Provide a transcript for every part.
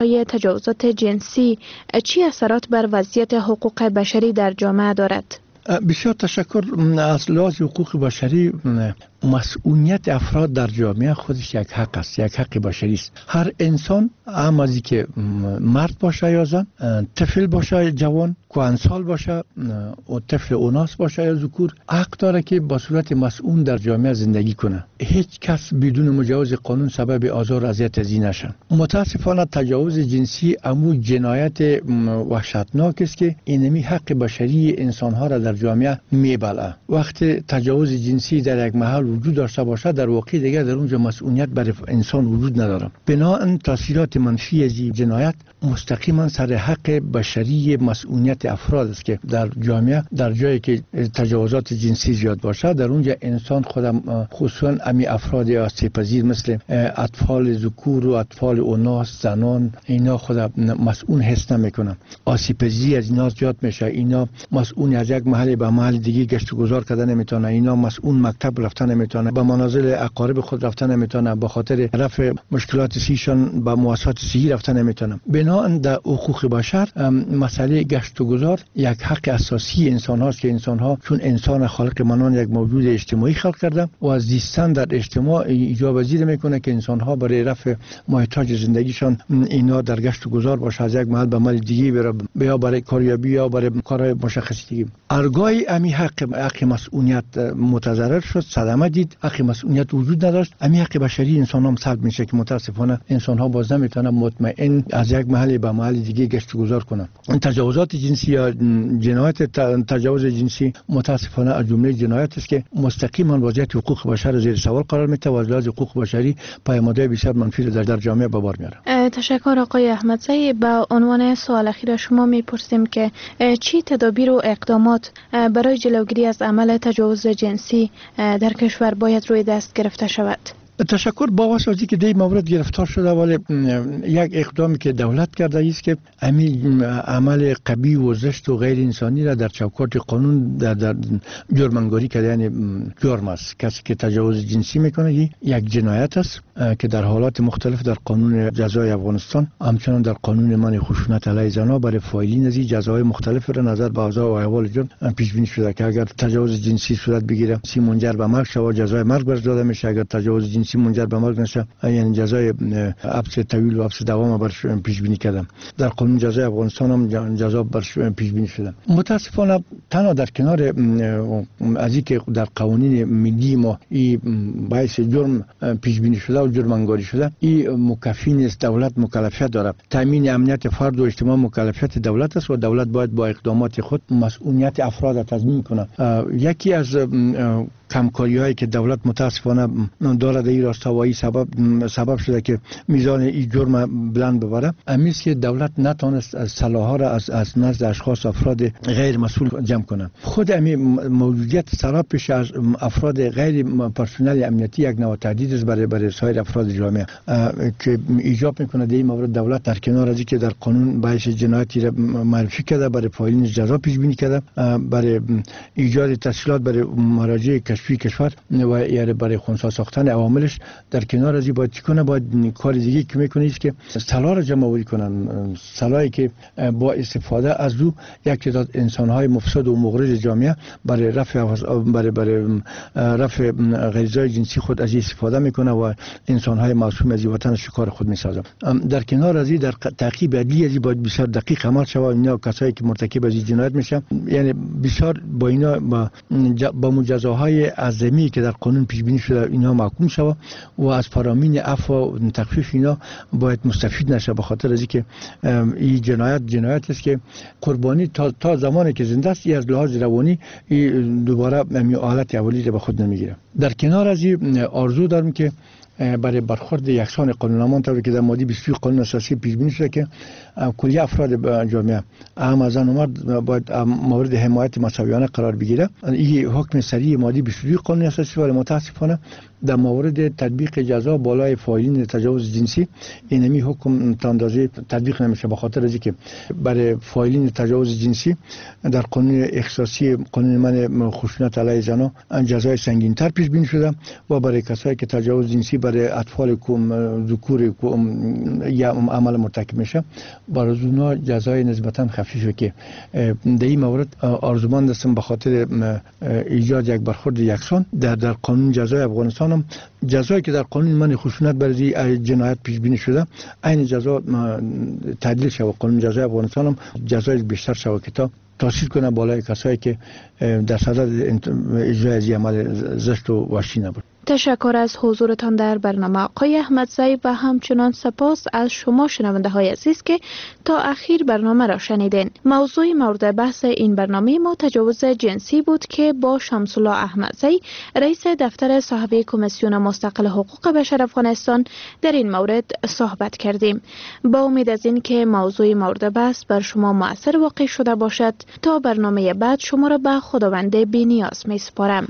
تجاوزات جنسی چه اثرات بر وضعیت حقوق بشری در جامعه دارد؟ بسیار تشکر. از لحاظ حقوق بشری مسئولیت افراد در جامعه خودش یک حق است، یک حق بشری است. هر انسان، هم از که مرد باشه یا زن، طفل باشه جوان، کهنسال باشه و طفل اوناس باشه یا ذکور، حق داره که با صورت مسئول در جامعه زندگی کنه. هیچ کس بدون مجاز قانون سبب آزار و اذیت ازی نشه. متاسفانه تجاوز جنسی امو جنایت وحشتناک است که اینمی حق بشری انسان ها را در جامعه میبلعه. وقتی تجاوز جنسی در یک محل وجود داشته باشه، در واقع دیگر در اونجا مسئولیت برای انسان وجود نداره. بنابراین تاثیرات منفی از این جنایت مستقیما سر حق بشری مسئولیت افراد است که در جامعه، در جایی که تجاوزات جنسی زیاد باشه، در اونجا انسان خودم خصوصا امی افراد آسیب‌پذیر مثل اطفال ذکور و اطفال اوناس، زنان، اینا خود مسئول حس نمیکنن. آسیب‌پذیری از اینا زیاد میشه. اینا مسئول از یک محل به محل دیگه گشت و گذار کردن نمیتونه. اینا مسئول مکتب رفتن نمیتونه، به منازل اقارب خود رفتن نمیتونه، به خاطر رفع مشکلات سیشان به مؤسسات صحی رفتن نمیتونه. بنابراین در حقوق بشر مسئله گشت و گذار یک حق اساسی انسان هاست که انسان ها چون انسان خالق منان یک موجود اجتماعی خلق کرده و از زیستن در اجتماع ایجاب پذیر میکنه که انسان ها برای رفع محتاج زندگیشان اینا در گشت و گذار باشه، از یک محل به محل دیگه بره، یا برای کاریابی یا برای کار مشخصی دیگه. ارگای امی حق مسئولیت متضرر شد، صدمه دید، حق مسئولیت وجود نداشت. امی حق بشری انسان ها سلب میشه که متاسفانه انسان ها باز نمیتونن مطمئن از یک محل به محل دیگه گشت و گذار کنن. تجاوزات جنسی یا جنایت تجاوز جنسی متاسفانه از جمله جنایت است که مستقیما وضعیت حقوق بشر زیر سوال قرار میده و از لحاظ حقوق بشری پیامدهای بسیار منفی در جامعه به بار میاره. تشکر آقای احمدزی. با عنوان سوال اخیر شما میپرسیم که چی تدابیر و اقدامات برای جلوگیری از عمل تجاوز جنسی در کشور باید روی دست گرفته شود؟ تشکر. با واسطه که دی مورد گرفتار شده، ولی یک اقدامی که دولت کرده است که همین عمل قبیح و زشت و غیر انسانی را در چوکات قانون در جرم‌انگاری کرده. یعنی جرم است. کسی که تجاوز جنسی میکنه یک جنایت است که در حالات مختلف در قانون جزای افغانستان، همچنان در قانون منع خشونت علیه زنان برای فاعلین از جزای مختلف را نظر به اوضاع و احوال جرم پیش بینی شده که اگر تجاوز جنسی صورت بگیره منجر به مرگ شود، جزای مرگ بر داده میشه. اگر تجاوز جنسی منجر به مرگ نشه، یعنی جزای حبس طویل و حبس دوام برش پیش بینی کردم. در قانون جزای افغانستان هم جزا برش پیش بینی شده. متاسفانه تنها در کنار از اینکه در قوانین ملی ما این باعث جرم پیش بینی شده و جرم انگاری شده، این مکفی نیست. دولت مکلفیت داره. تامین امنیت فرد و اجتماع مکلفیت دولت است و دولت باید با اقدامات خود مسئولیت افراد را تضمین کنه. یکی از کمکاری هایی که دولت متاسفانه داره در این راستا و این سبب شده که میزان این جرم بلند ببره، امیست که دولت نتونست سلاح را از نزد اشخاص افراد غیر مسئول جمع کنه. خود امی موجودیت سراب پیش از افراد غیر پرسنل امنیتی یک نوع تهدید است برای سایر افراد جامعه که ایجاب میکنه در این مورد دولت در کنار از اینکه در قانون باعث جنایتی را معرفی کرده، برای فاعلین جزا پیش بینی کرده، برای ایجاد تسهیلات برای مراجع کشفی کشور و یا برای خنثی ساختن عواملش، در کنار از این باید چیکنه، باید کار دیگه که میکنه است که سلاح را جمع آوری کنن. سلاحی که با استفاده از او یک تعداد انسان‌های مفسد و مغرض جامعه برای رفع غریزه‌های جنسی خود از استفاده میکنه و انسان‌های معصوم از وطن شکار خود میسازه. در کنار از این در تعقیب عدلی از باید بسیار دقیق عمل شود. اینا کسایی که مرتکب از جنایت میشن، یعنی بسیار با اینا با مجازاهای اعظمی که در قانون پیش بینی شده اینا محکوم شود و از فرامین عفو و تخفیف اینا باید مستفید نشه، به خاطر از اینکه این جنایت است که قربانی تا زمانی که زنده است از لحاظ روانی دوباره همین حالت اولی را به خود نمیگیره. در کنار از این آرزو دارم که برای برخورد یکسان قانونمان طوری که در ماده 22 قانون اساسی پیش بینی شده که کلیه افراد جامعه هم زن و مرد باید مورد حمایت مساویانه قرار بگیره. این حکم سریع ماده 22 قانون اساسی ولی متاسفانه در مورد تطبیق جزا بالای فاعلین تجاوز جنسی اینمی حکم تا اندازه تطبیق نمیشه، به خاطر از اینکه برای فاعلین تجاوز جنسی در قانون اختصاصی قانون من خشونت علیه زنان جزای سنگین تر پیش بینی شده و برای کسایی که تجاوز جنسی برای اطفال ذکور یا عمل مرتکب میشه برای اونا جزای نسبتا خفیفه که در این مورد آرزومند هستم به خاطر ایجاد یک برخورد یکسان در قانون جزای افغانستان هم جزایی که در قانون من خشونت برای جنایت پیش بینی شده این جزا تعدیل شود. قانون جزای افغانستان هم جزای بیشتر شود که تا تاثیر کنه بالای کسایی که در صدد اجرای از عمل زشت و وحشی نبود. تشکر از حضورتان در برنامه آقای احمدزی و همچنان سپاس از شما شنونده های عزیز که تا اخیر برنامه را شنیدین. موضوع مورد بحث این برنامه ما تجاوز جنسی بود که با شمس الله احمدزی رئیس دفتر صاحب کمیسیون مستقل حقوق بشر افغانستان در این مورد صحبت کردیم. با امید از این که موضوع مورد بحث بر شما مؤثر واقع شده باشد تا برنامه بعد شما را به خداوند بی‌نیاز می‌سپارم.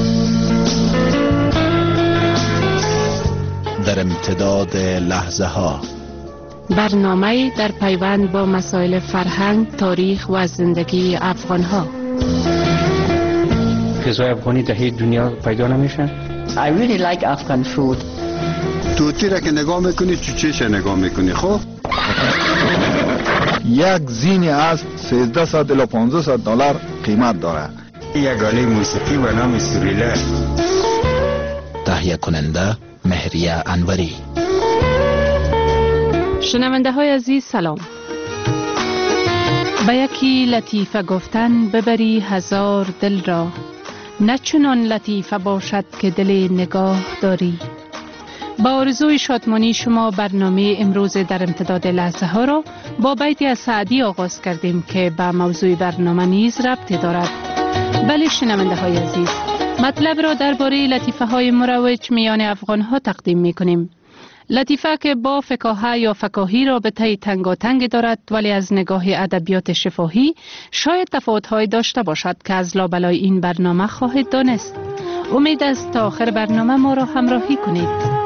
در امتداد لحظه ها برنامه در پیوند با مسائل فرهنگ، تاریخ و زندگی افغان ها. غذای افغانی در دنیا پیدا نمیشه. I really like Afghan food. توتی را که نگاه میکنی چوچهش نگاه میکنی. خب یک زین از 1300 الی 1500 دلار قیمت داره. یک آله موسیقی به نام سوریله. تهیه کننده مهریه انوری. شنونده های عزیز سلام. به یکی لطیفه گفتن ببری هزار دل را، نه چنان لطیفه باشد که دل نگاه داری. با آرزوی شادمانی شما برنامه امروز در امتداد لحظه ها را با بیتی از سعدی آغاز کردیم که به موضوع برنامه نیز ربطی دارد. بله شنونده های عزیز، مطلب را درباره لطیفه های مروج میان افغان ها تقدیم می کنیم. لطیفه که با فکاهه یا فکاهی رابطه تنگاتنگ دارد، ولی از نگاه ادبیات شفاهی شاید تفاوت‌های داشته باشد که از لابلای این برنامه خواهید دانست. امید است تا آخر برنامه ما را همراهی کنید.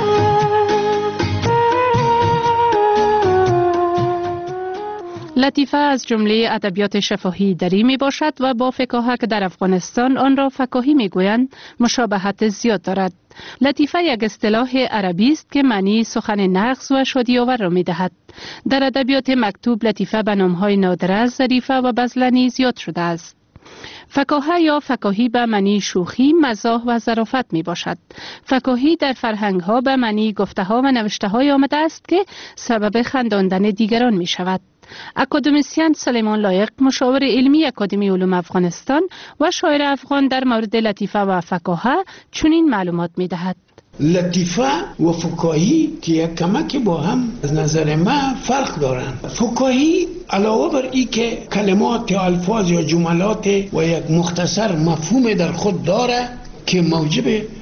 لطیفه از جمله ادبیات شفاهی دری می باشد و با فکاهه که در افغانستان آن را فکاهی می گویند مشابهت زیاد دارد. لطیفه یک اصطلاح عربی است که معنی سخن نغز و شادی‌آور را می دهد. در ادبیات مکتوب لطیفه به نام‌های نادره، ظریفه و بذلنی زیاد شده است. فکاهه یا فکاهی به معنی شوخی، مزاح و ظرافت می باشد. فکاهی در فرهنگ ها به معنی گفته ها و نوشته های آمده است که سبب خنداندن دیگران می شود. اکادمیسین سلیمان لایق، مشاور علمی اکادمی علوم افغانستان و شاعر افغان، در مورد لطیفه و فکاهه چنین معلومات می دهد. لطیفه و فکاهی که یک کمک با هم از نظر من فرق دارند. فکاهی علاوه بر این که کلمات یا الفاظ یا جملات و یک مختصر مفهوم در خود داره که موجب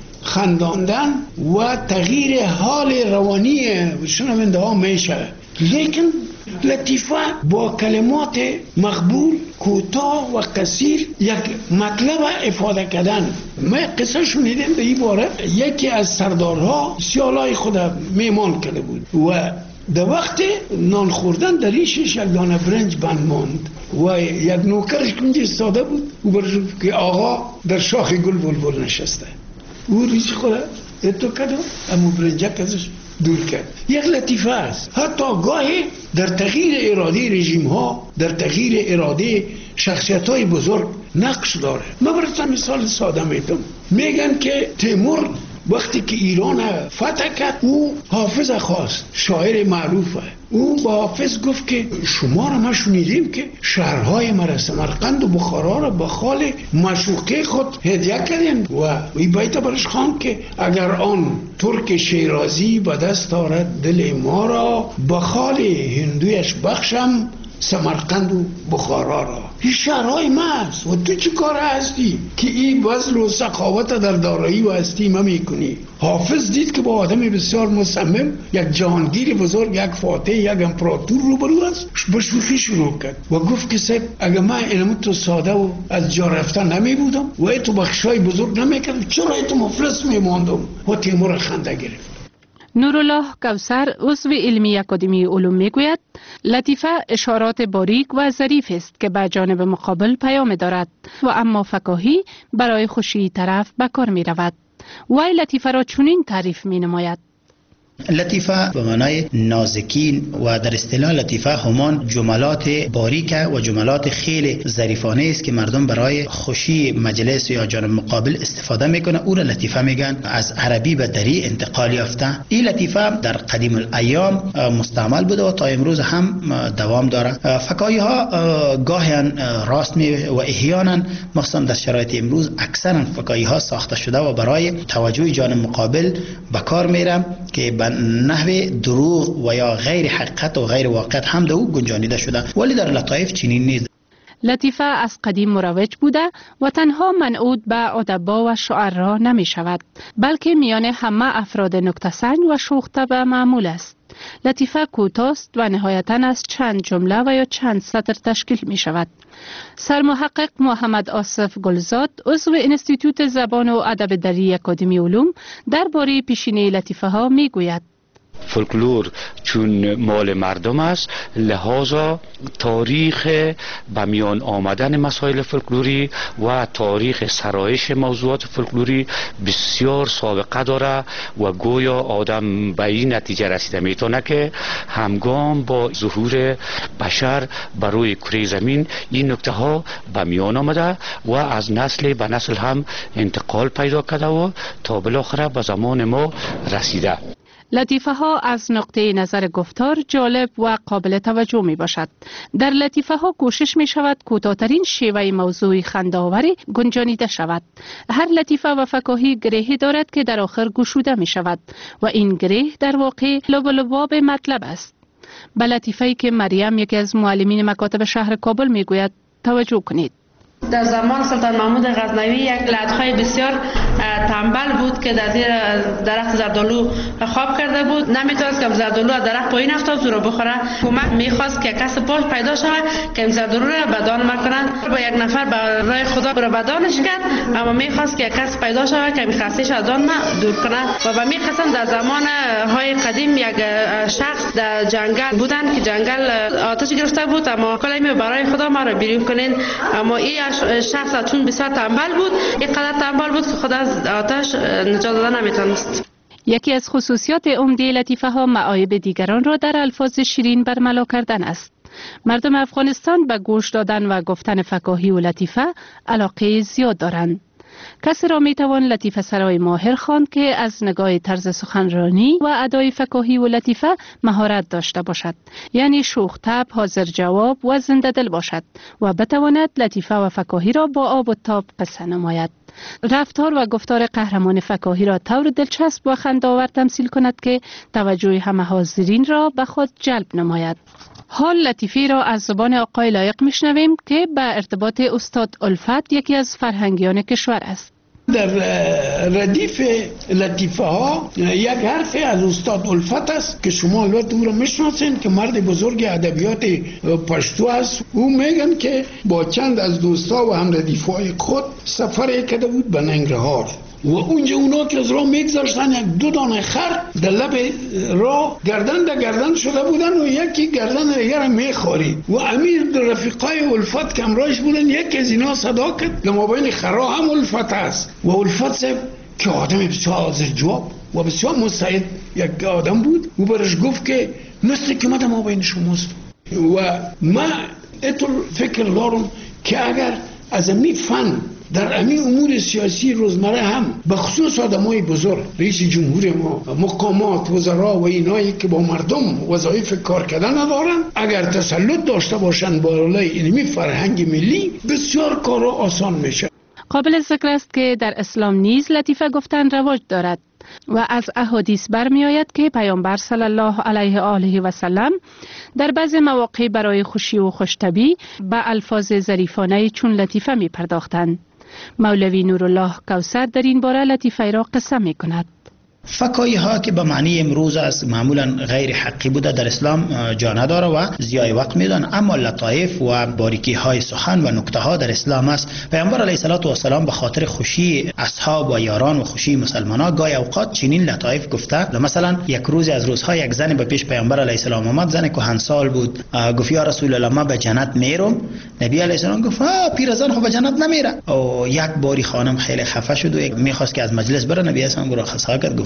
خنداندن و تغییر حال روانی شنونده ها میشه، لیکن لطیفه با کلمات مقبول، کوتاه و قصیر یک مطلب افاده کردن. من قصه شنیدم به این باره. یکی از سردارها سیالای خود میمان کرده بود و در وقت نان خوردن در ریشش یک دانه برنج بند ماند و یک نوکرش کنج ایستاده بود و برشد که آقا در شاخ گل بلبل نشسته. او ریش خود اتو کرد اما برنجک ازش دور کرد. یک لطیفه است. حتی گاهی در تغییر اراده رژیم ها، در تغییر اراده شخصیت های بزرگ نقش داره. من براتون مثال ساده میتونم. میگن که تیمور وقتی که ایران فتح کرد او حافظ خواست، شاعر معروفه. او با حافظ گفت که شما را ما شنیدیم که شهرهای مرا سمرقند و بخارا را به خال معشوقه خود هدیه کردین و این بیت برش خواند که اگر آن ترک شیرازی به دست آرد دل ما را، به خال هندویش بخشم سمرقند و بخارا را. این شهرهای ما است و تو چی کار هستی که این بذل و سخاوت در دارایی و هستی ما میکنی؟ حافظ دید که با آدم بسیار مصمم، یک جهانگیر بزرگ، یک فاتح، یک امپراتور روبرو است، با شوخی شروع کرد و گفت که سب اگه من اینم تو ساده و از جا رفتن نمی بودم و ای تو بخشای بزرگ نمی کردم، چرا ای تو مفلس می ماندم؟ و تیمور خنده گرفت. نورالله کوثر عضو علمی اکادمی علوم میگوید لطیفه اشارات باریک و ظریف است که به جانب مقابل پیام دارد و اما فکاهی برای خوشی طرف به کار می رود. وی لطیفه را چنین تعریف می نماید: لطیفه به معنای نازکین و در اصطلاح لطیفه همان جملات باریک و جملات خیلی ظریفانه است که مردم برای خوشی مجلس یا جانب مقابل استفاده میکنه. او را لطیفه میگن. از عربی به دری انتقال یافته. این لطیفه در قدیم الایام مستعمل بوده و تا امروز هم دوام داره. فکاهی ها گاهی راست می و احیانا مخصوصا در شرایط امروز اکثرا فکاهی ها ساخته شده و برای توجه جانب مقابل به کار میره که به نحو دروغ و یا غیر حقیقت و غیر واقعیت هم در او گنجانیده شده، ولی در لطایف چنین نیست. لطیفه از قدیم مروج بوده و تنها منعود به ادبا و شعرا نمی شود، بلکه میان همه افراد نکته‌سنج و شوخ طبع معمول است. لطیفه کوتاست و نهایتاً از چند جمله و یا چند سطر تشکیل می شود. سرمحقق محمد آصف گلزاد عضو انستیتوت زبان و ادب دری اکادمی علوم درباره پیشینه لطیفه ها می گوید: فولکلور چون مال مردم است، لحاظا تاریخ به میان آمدن مسائل فولکلوری و تاریخ سرایش موضوعات فولکلوری بسیار سابقه داره و گویا آدم به این نتیجه رسیده میتونه که همگام با ظهور بشر بر روی کره زمین این نکته ها به میان آمده و از نسل به نسل هم انتقال پیدا کرده و تا بالاخره به زمان ما رسیده. لطیفه ها از نقطه نظر گفتار جالب و قابل توجه می باشد. در لطیفه ها کوشش می شود کوتاه‌ترین شیوه موضوعی خنده‌آوری گنجانیده شود. هر لطیفه و فکاهی گرهی دارد که در آخر گشوده می شود و این گره در واقع لب و لباب مطلب است. به لطیفه‌ای که مریم یکی از معلمین مکاتب شهر کابل می گوید توجه کنید. در زمان سلطان محمود غزنوی یک لدخای بسیار تنبل بود که در زیر درخت زردالو خواب کرده بود. نمیتونست که زردالو از درخت پایین افتاد و رو بخوره. کمک میخواست که کس پاش پیدا شود که این زردالو را بدان مکنند. با یک نفر به راه خدا رو بدانش کرد، اما میخواست که کس پیدا شود که این خستش از آن دور کند. و به می قسم در زمان های قدیم یک شخص در جنگل بودند که جنگل آتش گرفته بود، اما کلمه برای خدا ما را بیرون کنین. اما این شخص چون بسیار تنبل بود، اینقدر تنبل بود که خود از آتش نجات دادن نمیتونست. یکی از خصوصیات عمده لطیفه ها معایب دیگران را در الفاظ شیرین برملا کردن است. مردم افغانستان به گوش دادن و گفتن فکاهی و لطیفه علاقه زیاد دارند. کسی را میتوان لطیفه سرای ماهر خواند که از نگاه طرز سخنرانی و ادای فکاهی و لطیفه مهارت داشته باشد، یعنی شوخ طبع، حاضر جواب و زنده دل باشد و بتواند لطیفه و فکاهی را با آب و تاب قصه نماید. رفتار و گفتار قهرمان فکاهی را طور دلچسب و خنده‌آور تمثیل کند که توجه همه حاضرین را به خود جلب نماید. حال لطیفه را از زبان آقای لایق میشنویم که به ارتباط استاد الفت، یکی از فرهنگیان کشور است. در ردیف لطیفه ها یک حرف از استاد الفت است که شما البته او را میشناسین که مرد بزرگ ادبیات پشتو است. او میگن که با چند از دوستا و هم ردیفای خود سفر کرده بود به ننگرهار و اونجا اونا که از راه میگذاشتن یک دو دانه خر در لب راه گردن در گردن شده بودن و یکی گردن دیگر هم میخوری و امیر رفیقای الفت که امراش بودن، یکی از اینا صدا کرد که ما بین خرا هم الفت است و الفت صاحب که آدم بسیار حاضر جواب و بسیار مستعد یک آدم بود و برش گفت که مثل که ما بین شماست و ما اتر فکر دارم که اگر از امی فن در امی امور سیاسی روزمره هم به خصوص آدمای بزرگ، رئیس جمهور ما، مقامات، وزرا و اینایی که با مردم وظایف کار کردن ندارن، اگر تسلط داشته باشن بالای علمی فرهنگ ملی، بسیار کارا آسان میشه. قابل ذکر است که در اسلام نیز لطیفه گفتن رواج دارد و از احادیث برمی آید که پیامبر صلی الله علیه و آله و سلم در بعض مواقع برای خوشی و خوشطبعی به الفاظ ظریفانه چون لطیفه می پرداختند. مولوی نورالله کوثر در این باره لطیفه را قصه می کند. فکاهی ها که به معنی امروز است معمولا غیر حقی بوده در اسلام جا نداره و ضیاع وقت میدن، اما لطایف و باریکی های سخن و نکته ها در اسلام است. پیامبر علیه السلام به خاطر خوشی اصحاب و یاران و خوشی مسلمانان گاهی اوقات چنین لطایف گفته. مثلا یک روز از روزها یک زن به پیش پیامبر علیه السلام آمد، زن کهنسال بود، گفت یا رسول الله من به جنت میرم. نبی علیه السلام گفت پیرزن خب به جنت نمیره. و یک باری خانم خیلی خفه شد و میخواست که از مجلس بره. نبی اسلام گفت خسا کرد،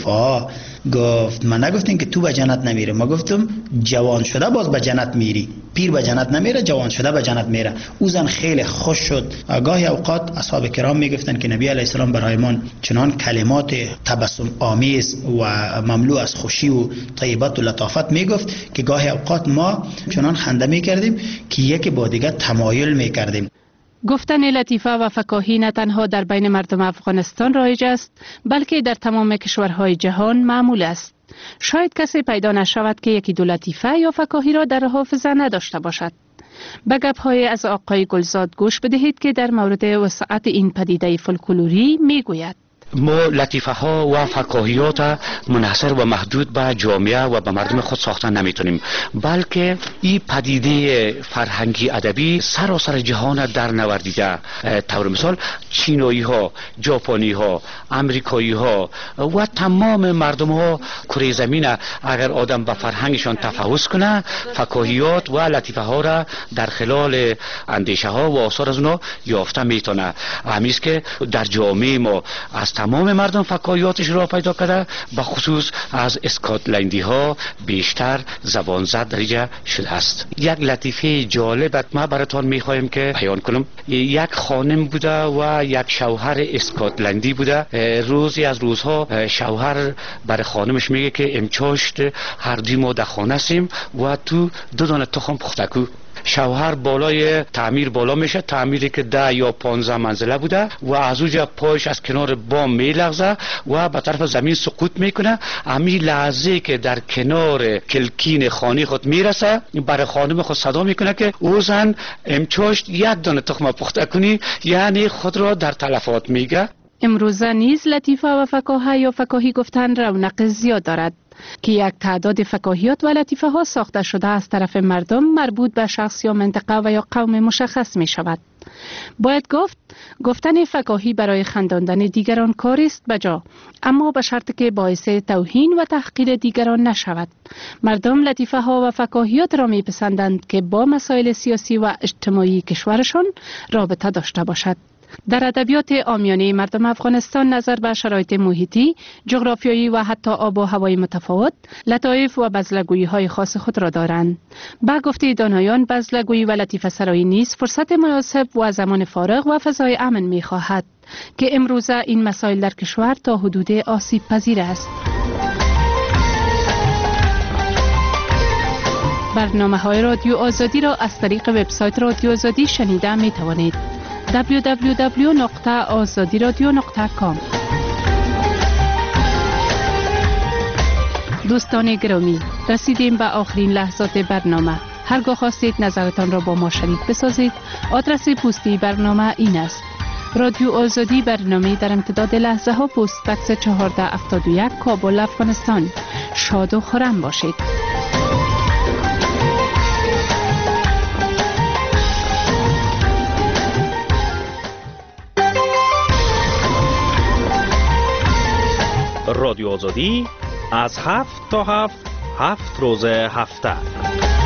گفت من نگفتیم که تو به جنت نمیره، ما گفتم جوان شده باز به جنت میری، پیر به جنت نمیره، جوان شده به جنت میره. او زن خیلی خوش شد. گاهی اوقات اصحاب کرام میگفتن که نبی علیه السلام برایمان چنان کلمات تبسم آمیز و مملو از خوشی و طیبت و لطافت میگفت که گاهی اوقات ما چنان خنده میکردیم که یکی با دیگر تمایل میکردیم. گفتن لطیفه و فکاهی نه تنها در بین مردم افغانستان رایج است، بلکه در تمام کشورهای جهان معمول است. شاید کسی پیدا نشود که یکی دو لطیفه یا فکاهی را در حافظه نداشته باشد. به گپ‌های از آقای گلزاد گوش بدهید که در مورد وسعت این پدیده فولکلوری میگوید. ما لطیفه ها و فکاهیات منحصر و محدود به جامعه و به مردم خود ساختن نمیتونیم، بلکه این پدیده فرهنگی ادبی سراسر جهان در نوردیده. طور مثال چینایی ها، ژاپنی ها، امریکایی ها و تمام مردم ها کره زمین اگر آدم به فرهنگشان تفحص کنه، فکاهیات و لطیفه ها را در خلال اندیشه ها و آثار از اونا یافته میتونه. همیست که در جامعه ما از تمام مردم فکاهیاتش را پیدا کرده، به خصوص از اسکاتلندی ها بیشتر زبان زد درجه شده است. یک لطیفه جالب ما براتون میخوایم که بیان کنم. یک خانم بوده و یک شوهر اسکاتلندی بوده. روزی از روزها شوهر برای خانمش میگه که امچاشت هر دوی ما در خانه سیم و تو 2 دانه تخم پخته کو. شوهر بالای تعمیر بالا میشه، تعمیری که 10 یا 15 منزله بوده و از اونجا پایش از کنار بام میلغزه و به طرف زمین سقوط میکنه. همین لحظه که در کنار کلکین خانه خود میرسه، برای خانم خود صدا میکنه که او زن امچاشت 1 دانه تخم پخته کنی، یعنی خود را در تلفات میگه. امروزه نیز لطیفه و فکاهه یا فکاهی گفتن رونق زیاد دارد که یک تعداد فکاهیات و لطیفه ها ساخته شده از طرف مردم مربوط به شخص یا منطقه و یا قوم مشخص می شود. باید گفتن فکاهی برای خنداندن دیگران کاری است بجا، اما به شرط که باعث توهین و تحقیر دیگران نشود. مردم لطیفه ها و فکاهیات را می پسندند که با مسائل سیاسی و اجتماعی کشورشان رابطه داشته باشد. در ادبیات عامیانه مردم افغانستان نظر به شرایط محیطی، جغرافیایی و حتی آب و هوای متفاوت، لطایف و بزلگویی های خاص خود را دارند. با گفته دانایان، بزلگویی و لطیفه سرایی نیز فرصت مناسب و زمان فارغ و فضای امن می خواهد که امروزه این مسائل در کشور تا حدود آسیب پذیر است. برنامه‌های رادیو آزادی را از طریق وبسایت رادیو آزادی شنیده می توانید. www.azadiradio.com. دوستان گرامی، رسیدیم به آخرین لحظات برنامه. هرگاه خواستید نظرتان را با ما شریک بسازید، آدرس پستی برنامه این است: رادیو آزادی، برنامه در امتداد لحظه ها، پست بکس 1471، کابل، افغانستان. شاد و خرم باشید. رادیو آزادی از 7 تا 7 روز هفته